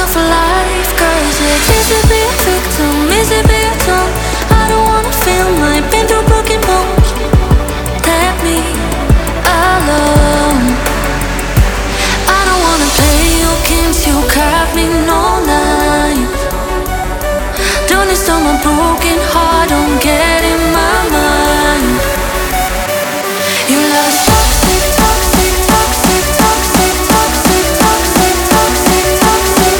for life. 'Cause it's easy to be a victim, easy to be a tool. I don't wanna feel my pain through broken bones. Let me alone. I don't wanna play your games, you got me no line. Don't install my broken heart, don't get in my mind. You love is toxic, toxic, toxic, toxic, toxic, toxic, toxic, toxic,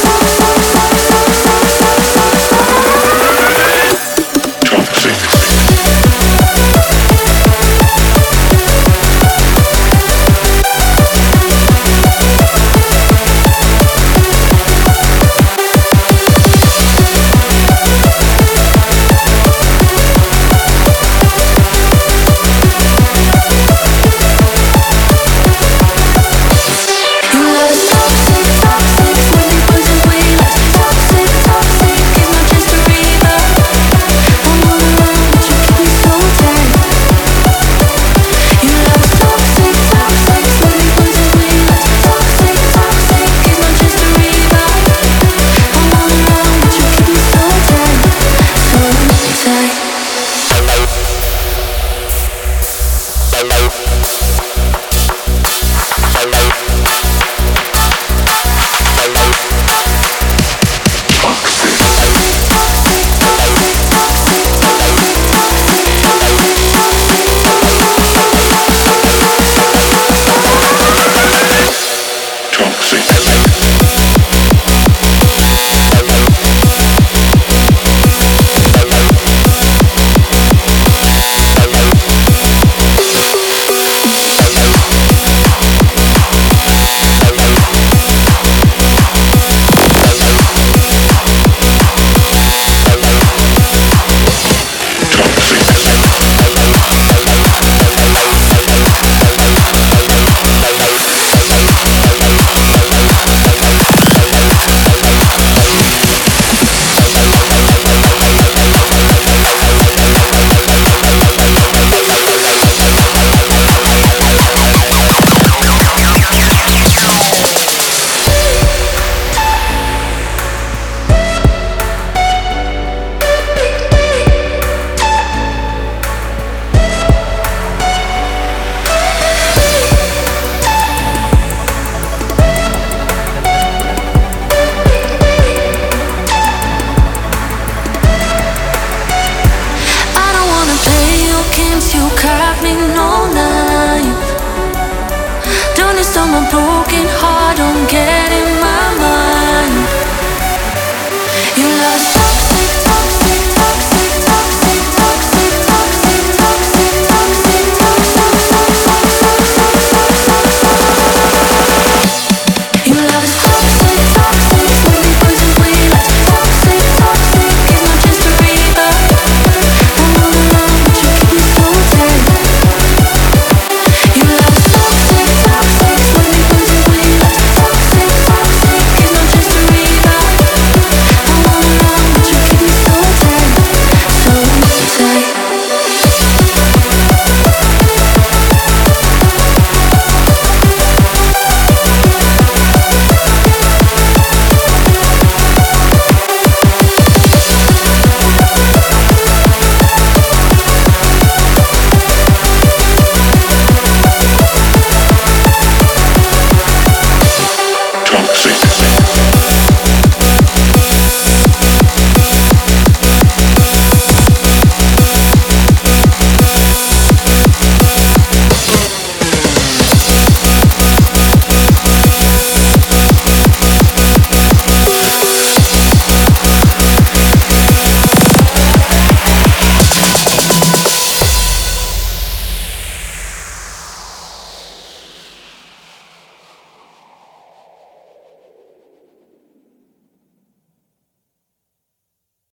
you got me no line. Don't install my broken heart, don't get in my mind. You lost